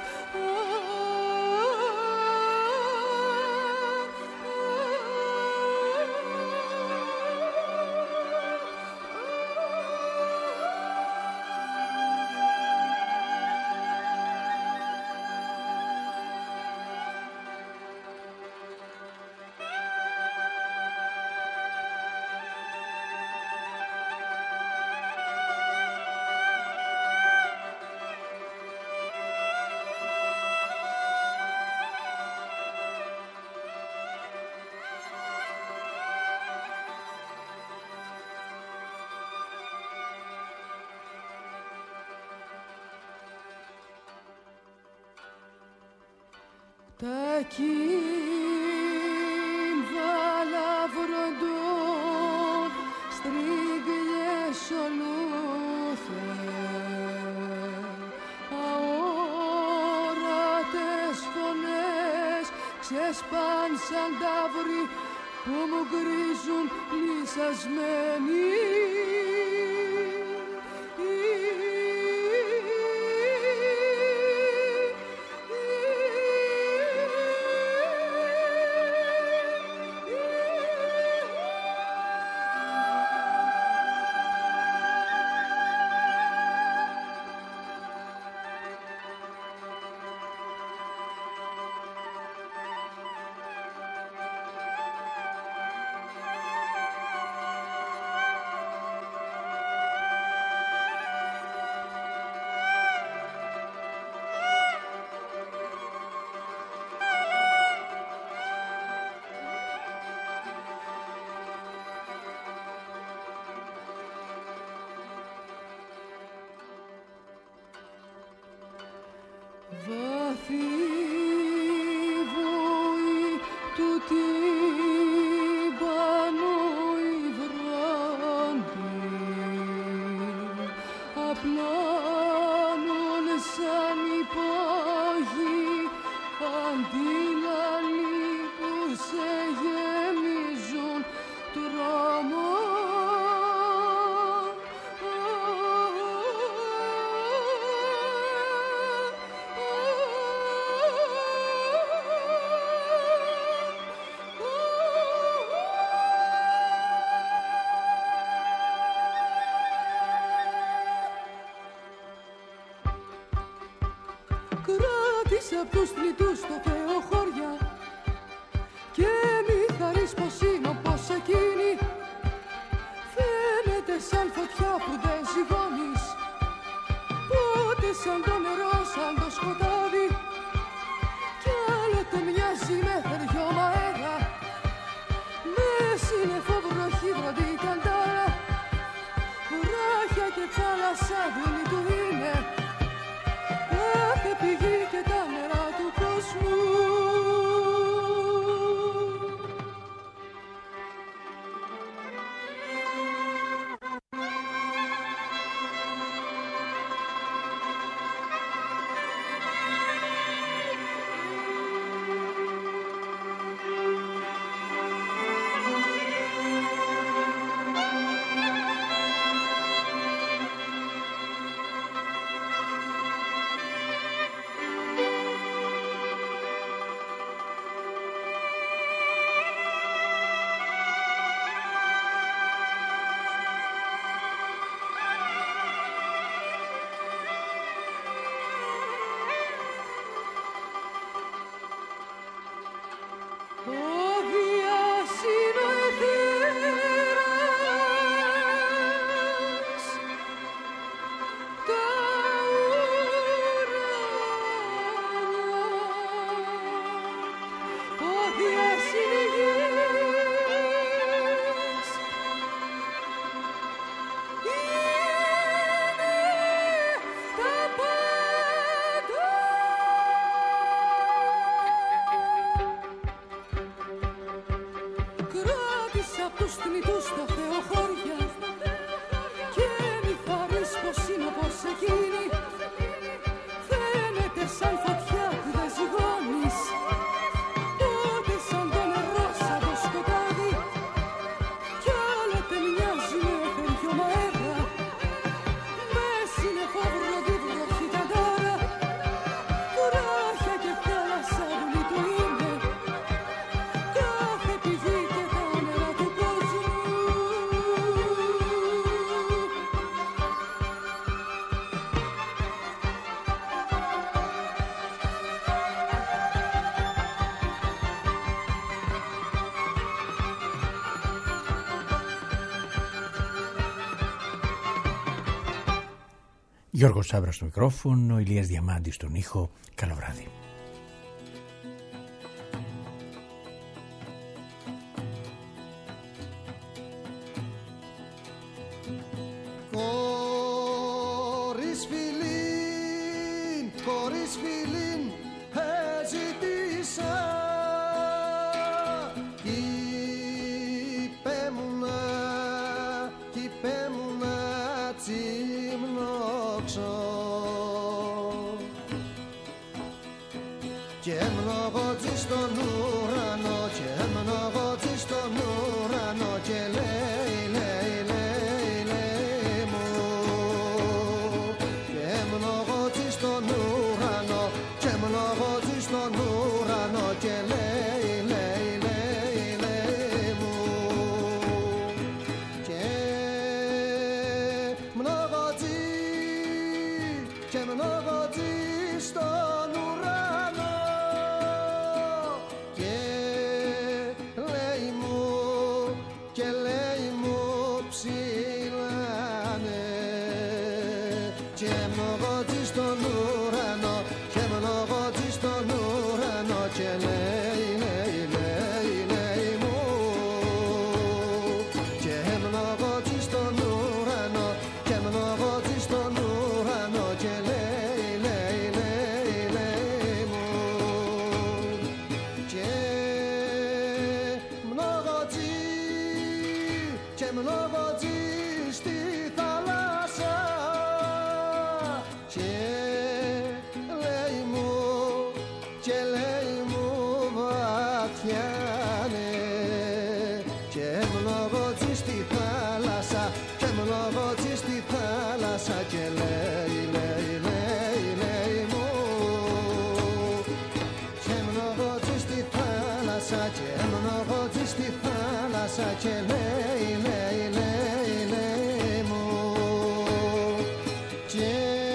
Τα κύμβαλα βροντών στρίγγιες ολούθεν, αόρατες φωνές ξεσπάν σαν ταύροι που μου γκρίζουν λυσασμένοι. Βαθύ βουή του τύμπανου υδρώνει, απλώνουν σαν υπόγει αντίλαλοι που σε γεμίζουν τρόμο. Κράτησε απ' τους θλιτούς το Θεό χώρια και μη χαρείς πως είναι όπως εκείνη. Φαίνεται σαν φωτιά που δεν ζυγώνεις, πότε σαν το νερό, σαν το σκοτάδι, κι άλλοτε μοιάζει με θεριώμα αέρα, με σύννεφο βροχή βροντί καντάρα, βράχια και θάλασσα δίνει του είναι κάθε πηγή και τα νερά του κόσμου. Γιώργος Σάβρας στο μικρόφωνο, Ηλίας Διαμάντης στον ήχο. Καλό βράδυ. Χωρίς φιλήν, χωρίς φιλήν έζητησα, κυπέμουνα, κυπέμουνα τσιμνόξο και έμνογοτζή στον ουρανό, και έμνογοτζή στον ουρανό και λέει, λέει, λέει, λέει μου, και έμνογοτζή στον ουρανό, και έμνογοτζή στον ουρανό και λέει, λέει, λέει, λέει μου, και mnogodzi, και mnogodzi στον ουρανό και λέει μου, και λέει μου ψηλάνε, και mnogodzi στον ουρανό, και mnogodzi στον ουρανό και λέει, λέει, λέει, λέει μου, και mnogodzi στον ουρανό, και mnogodzi στον ουρανό και λέει, λέει, λέει, λέει μου, και mnogodzi, και mnogodzi στη θάλασσα και λέει μου, και λέει μου βαθιάνε, και mnogodzi στη θάλασσα, και mnogodzi στη θάλασσα και λέει, λέει, λέει, λέει μου, και mnogodzi στη θάλασσα, και mnogodzi στη θάλασσα και λέει, λέει, λέει, λέει μου, και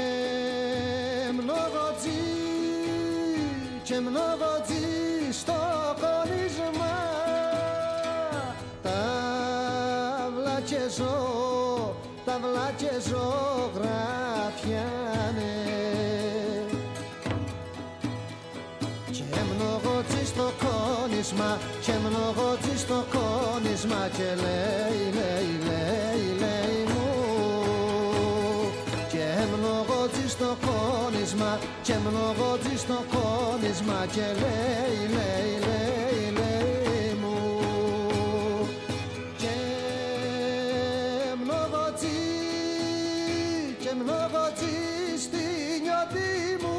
mnogodzi, και mnogodzi στο χωρίσμα, ταύλα και ζω, ταύλα και ζωγραφιάνε, και mnogodzi στο κόνισμα, και mnogodzi στο κόνισμα και λέει, λέει, λέει, λέει μου, και mnogodzi στο κόνισμα, και mnogodzi στο κόνισμα και λέει, λέει, λέει, λέει μου, και mnogodzi, και mnogodzi στη νιώτη μου,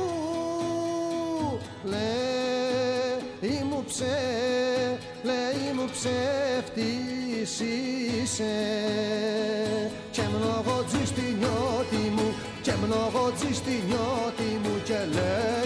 λέει μου ψε, λέει μου ψεύτης είσαι, και mnogodzi στη νιώτη μου, και mnogodzi στη νιώτη μου και λέει,